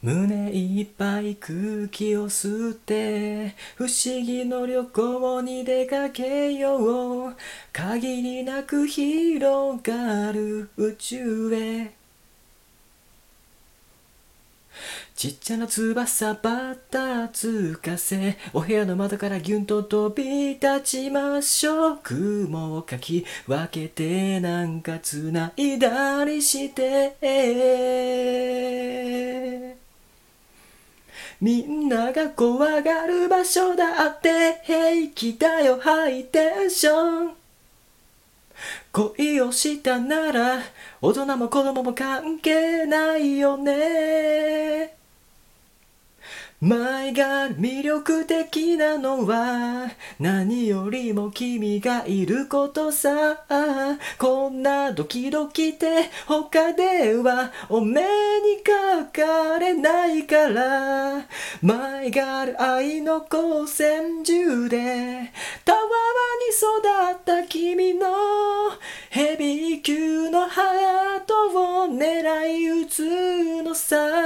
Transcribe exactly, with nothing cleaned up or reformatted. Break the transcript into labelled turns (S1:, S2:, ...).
S1: 胸いっぱい空気を吸って不思議の旅行に出かけよう。限りなく広がる宇宙へ。ちっちゃな翼ばたつかせ、お部屋の窓からギュンと飛び立ちましょう。雲をかき分けてなんか繋いだりして、みんなが怖がる場所だって平気だよハイテンション。恋をしたなら大人も子供も関係ないよね。前が魅力的なのは何よりも君がいることさ。こんなドキドキって他ではお目にかかれないから。前がある愛の光線中でたわわに育った君のヘビー級のハートを狙い撃つのさ。